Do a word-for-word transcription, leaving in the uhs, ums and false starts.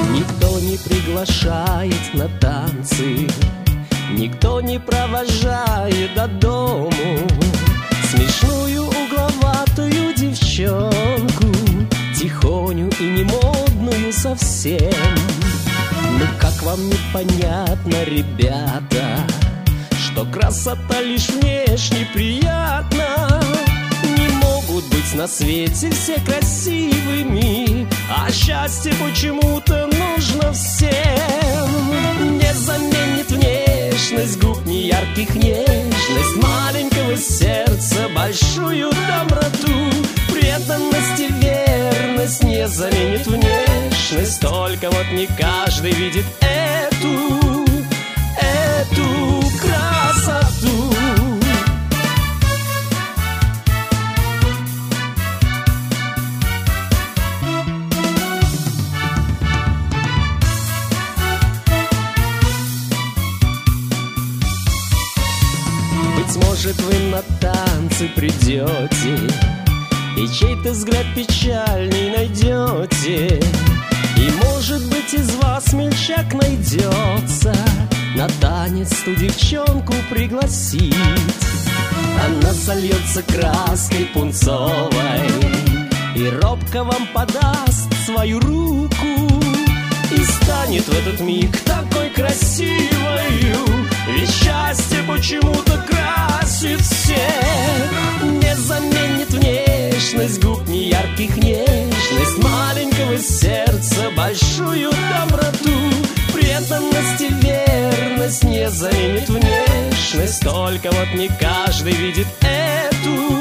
Никто не приглашает на танцы, никто не провожает до дому смешную угловатую девчонку, тихоню и не модную совсем. Ну как вам непонятно, ребята, что красота лишь внешне приятна? Не могут быть на свете все красивыми, а счастье почему-то нужно всем. Не заменит внешность губ неярких нежность, маленького сердца большую доброту. Преданность и верность не заменит внешность, только вот не каждый видит эту, эту красоту. Быть может, вы на танцы придете и чей-то взгляд печальный найдете, и, может быть, из вас смельчак найдется на танец ту девчонку пригласить. Она зальется краской пунцовой и робко вам подаст свою руку, и станет в этот миг такой красивою, ведь счастье почему-то красит всех. Не заменит внешность губ неярких нежность, маленького сердца большую доброту. Преданность и верность не заменит внешность, только вот не каждый видит эту,